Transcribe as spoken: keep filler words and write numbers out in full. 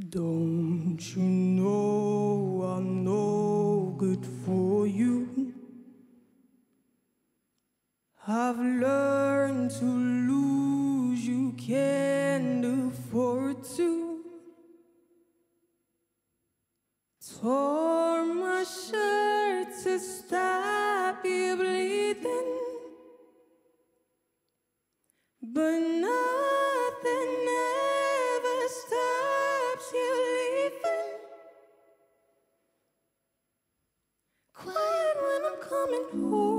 Don't you know I'm no good for you? I've learned to lose, you can't afford to. Tore my shirt to stop you bleeding, but nothing ever stops you leaving. Quiet when I'm coming home.